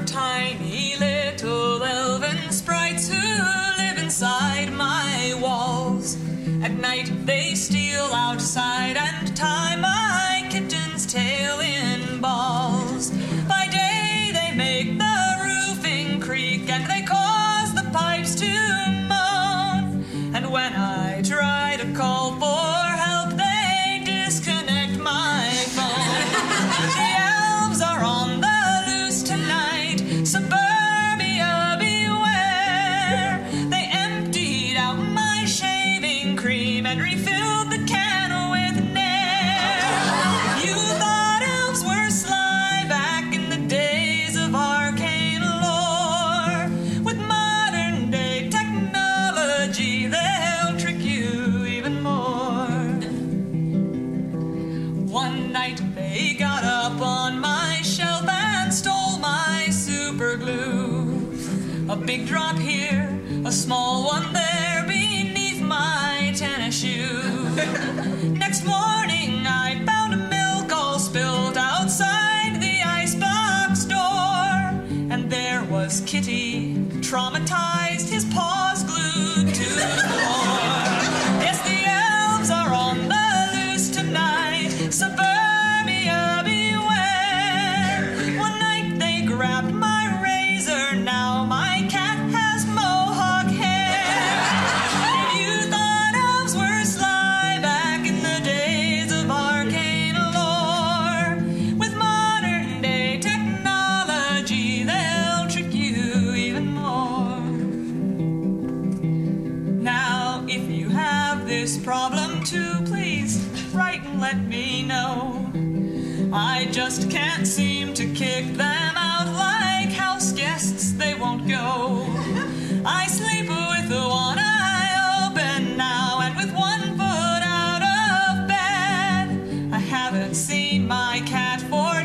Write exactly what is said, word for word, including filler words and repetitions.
tiny little elven sprites who live inside my walls. At night they steal outside and tie my kitten's tail in balls. By day they make the roofing creak and they cause the pipes to moan. And when I try to call for help, they disconnect my phone. The elves are on the loose tonight. Suburbia, beware. They emptied out my shaving cream and refilled the can with Nair. You thought elves were sly back in the days of arcane lore. With modern day technology, they'll trick you even more. One night they got up on my shelf and stole my super glue. A big drop here, a small one there beneath my tennis shoe. Next morning I found milk all spilled outside the icebox door. And there was Kitty, traumatized, his paws glued to the floor. Yes, the elves are on the loose tonight. Suburbia, beware. One night they grabbed my razor, now my cat has mohawk hair. You thought elves were sly back in the days of arcane lore. With modern day technology, they'll trick you even more. Now, if you have this problem too, please write and let me know. I just can't seem to kick them out like house guests, they won't go. I sleep with one eye open now and with one foot out of bed. I haven't seen my cat for